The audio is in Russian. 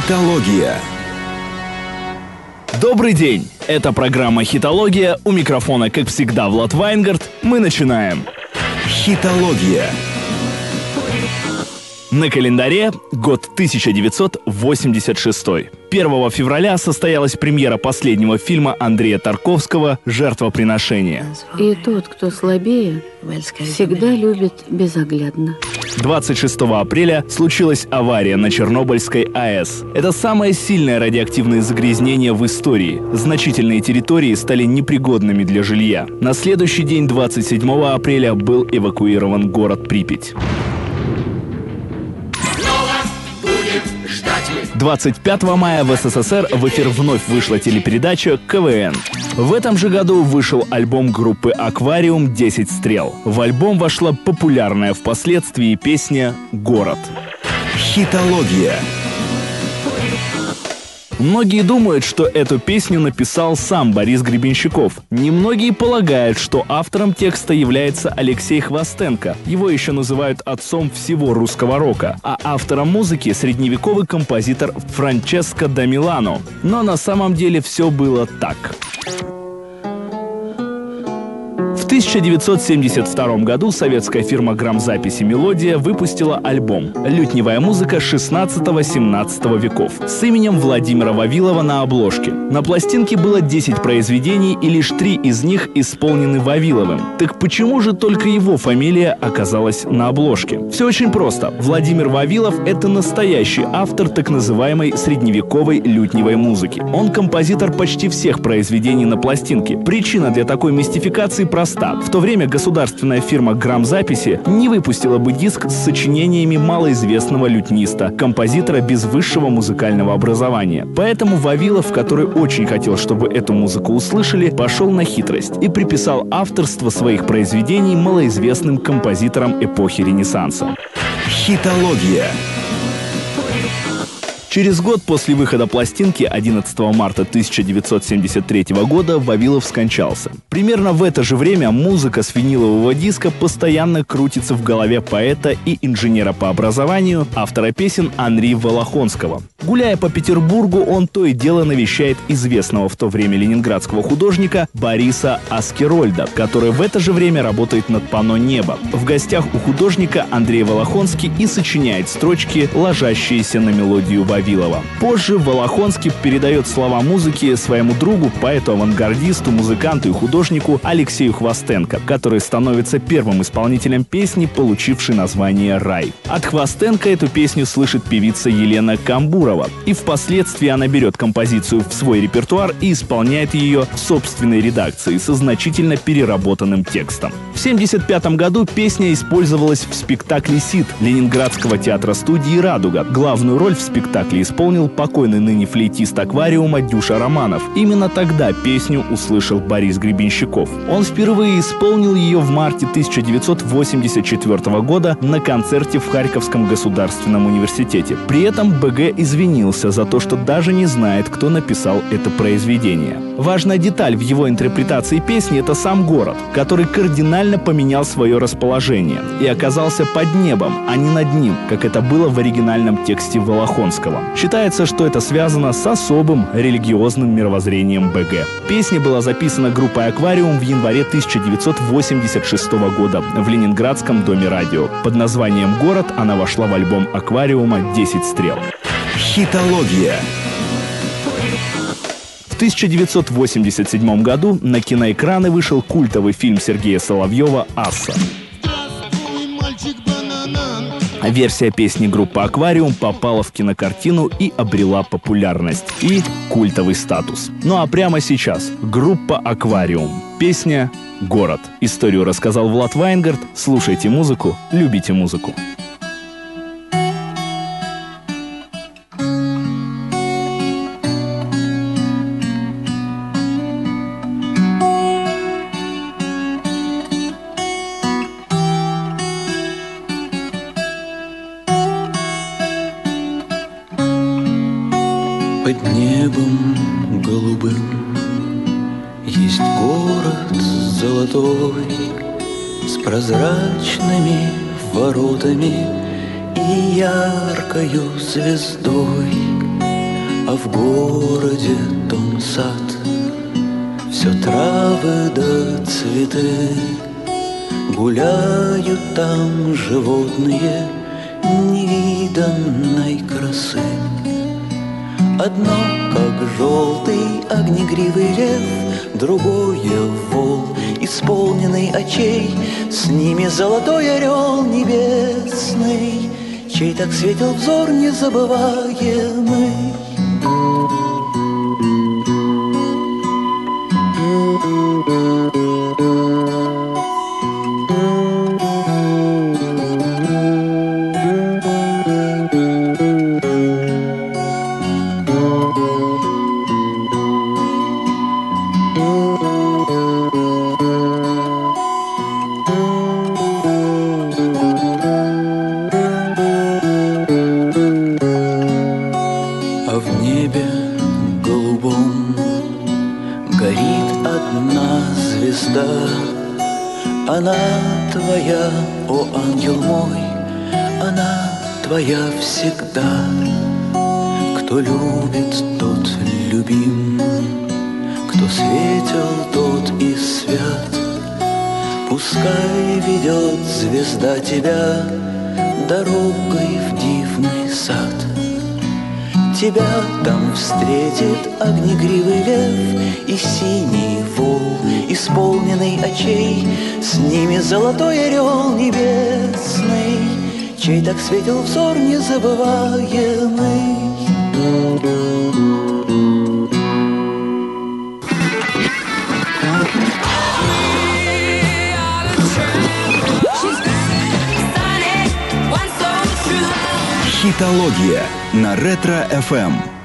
Хитология. Добрый день! Это программа «Хитология». У микрофона, как всегда, Влад Вайнгард. Мы начинаем. Хитология. На календаре год 1986. 1 февраля состоялась премьера последнего фильма Андрея Тарковского «Жертвоприношение». И тот, кто слабее, всегда любит безоглядно. 26 апреля случилась авария на Чернобыльской АЭС. Это самое сильное радиоактивное загрязнение в истории. Значительные территории стали непригодными для жилья. На следующий день, 27 апреля, был эвакуирован город Припять. 25 мая в СССР в эфир вновь вышла телепередача «КВН». В этом же году вышел альбом группы «Аквариум» «10 стрел». В альбом вошла популярная впоследствии песня «Город». Хитология. Многие думают, что эту песню написал сам Борис Гребенщиков. Немногие полагают, что автором текста является Алексей Хвостенко. Его еще называют отцом всего русского рока. А автором музыки — средневековый композитор Франческо да Милано. Но на самом деле все было так. В 1972 году советская фирма грамзаписи «Мелодия» выпустила альбом «Лютневая музыка 16-17 веков» с именем Владимира Вавилова на обложке. На пластинке было 10 произведений, и лишь 3 из них исполнены Вавиловым. Так почему же только его фамилия оказалась на обложке? Все очень просто. Владимир Вавилов — это настоящий автор так называемой средневековой лютневой музыки. Он композитор почти всех произведений на пластинке. Причина для такой мистификации проста. В то время государственная фирма грамзаписи не выпустила бы диск с сочинениями малоизвестного лютниста, композитора без высшего музыкального образования. Поэтому Вавилов, который очень хотел, чтобы эту музыку услышали, пошел на хитрость и приписал авторство своих произведений малоизвестным композиторам эпохи Ренессанса. Хитология. Через год после выхода пластинки, 11 марта 1973 года, Вавилов скончался. Примерно в это же время музыка с винилового диска постоянно крутится в голове поэта и инженера по образованию, автора песен Анри Волохонского. Гуляя по Петербургу, он то и дело навещает известного в то время ленинградского художника Бориса Аскерольда, который в это же время работает над панно «Небо». В гостях у художника Андрей Волохонский и сочиняет строчки, ложащиеся на мелодию Вавилова. Позже Волохонский передает слова музыки своему другу, поэту-авангардисту, музыканту и художнику Алексею Хвостенко, который становится первым исполнителем песни, получившей название «Рай». От Хвостенко эту песню слышит певица Елена Камбурова, и впоследствии она берет композицию в свой репертуар и исполняет ее в собственной редакции со значительно переработанным текстом. В 1975 году песня использовалась в спектакле «Сид» Ленинградского театра-студии «Радуга». Главную роль в спектакле исполнил покойный ныне флейтист «Аквариума» Дюша Романов. Именно тогда песню услышал Борис Гребенщиков. Он впервые исполнил ее в марте 1984 года на концерте в Харьковском государственном университете. При этом БГ извинился за то, что даже не знает, кто написал это произведение. Важная деталь в его интерпретации песни — это сам город, который кардинально поменял свое расположение и оказался под небом, а не над ним, как это было в оригинальном тексте Волохонского. Считается, что это связано с особым религиозным мировоззрением БГ. Песня была записана группой «Аквариум» в январе 1986 года в Ленинградском доме радио. Под названием «Город» она вошла в альбом «Аквариума» «10 стрел». Хитология. В 1987 году на киноэкраны вышел культовый фильм Сергея Соловьева «Асса». Версия песни группы «Аквариум» попала в кинокартину и обрела популярность и культовый статус. Ну а прямо сейчас группа «Аквариум». Песня «Город». Историю рассказал Влад Вайнгард. Слушайте музыку, любите музыку. Под небом голубым есть город золотой с прозрачными воротами и яркою звездой. А в городе том сад, все травы да цветы, гуляют там животные невиданной красы. Одно, как желтый огнегривый лев, другое вол, исполненный очей, с ними золотой орел небесный, чей так светил взор незабываемый. А в небе голубом горит одна звезда. Она твоя, о ангел мой, она твоя всегда. Кто любит, тот любим, кто светил, тот и свят. Пускай ведет звезда тебя дорогой в дивный сад. Тебя там встретит огнегривый лев и синий вол, исполненный очей, с ними золотой орел небесный, чей так светил взор незабываемый. Хитология на Ретро-ФМ.